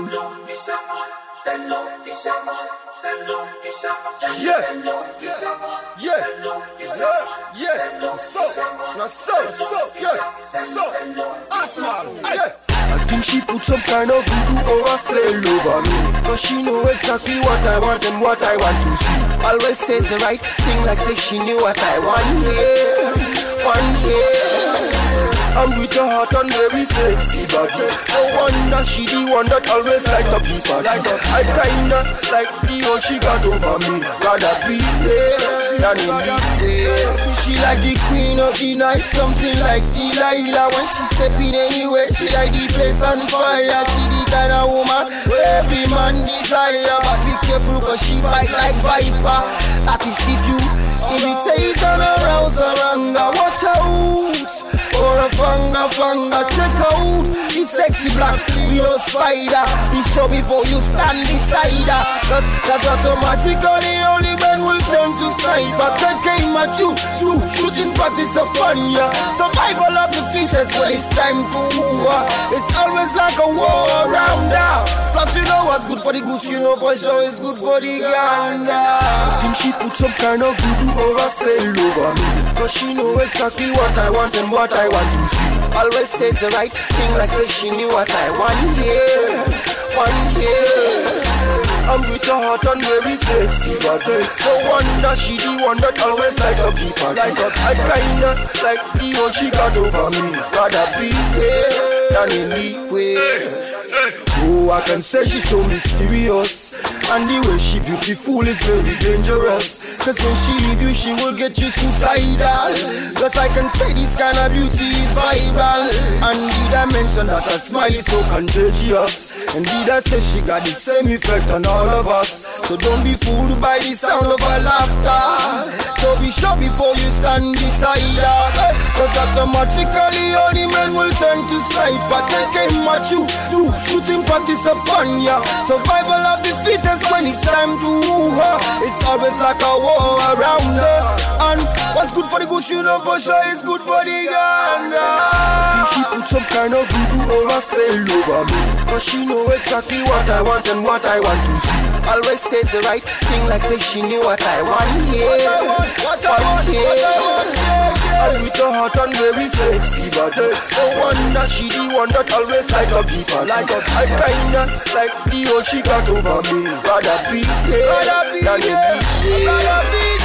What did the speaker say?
I think she put some kind of voodoo or a spell over me, cause she know exactly what I want and what I want to see. Always says the right thing like say she knew what I want, yeah, one yeah. I'm with her heart and very sexy body. So wonder she the one that always like the people. I kinda like the one she got over me. Rather be there than in the She like the queen of the night, something like Delilah. When she step in anywhere, she like the place on fire. She the kind of woman every man desire. But be careful cause she bite like viper. That is if you irritate and arouse her anger. Watch out, or a fanga, check out the sexy black widow spider. Be sure before you stand beside her, cause that's automatically only men will turn to sniper. That came at you shooting practice upon ya. Survival of the fittest when it's time to war. It's always like a war around her. Plus you know what's good for the goose, you know for sure it's good for the gander. I think she put some kind of voodoo or a spell over me, cause she know exactly what I want and what I want to see. Always says the right thing like say she knew what I want, yeah, one yeah. I'm with her heart and very sexy body. So wonder she the one that always like the people. I kinda like the one she got over me. Rather be there than in the way. Oh, I can say she's so mysterious, and the way she beautiful is very dangerous. Cause when she leave you, she will get you suicidal. Cause I can say this kind of beauty is viral. And did I mention that her smile is so contagious? And did I say she got the same effect on all of us? So don't be fooled by the sound of her laughter. So be sure before you stand beside her, cause automatically all the men will turn to sniper. They came at you shooting practice upon ya. Survival of the fittest when it's time to woo her. It's always like a war around her. And what's good for the goose, you know for sure it's good for the gander. I think she put some kind of voodoo or a spell over me, cause she know exactly what I want and what I want to see. Always says the right thing like say she knew what I want, yeah, what I want, yeah. I'm with her heart and very sexy body. So wonder she the one that always like the people. I kinda like the one she got over me. Rather be there than in the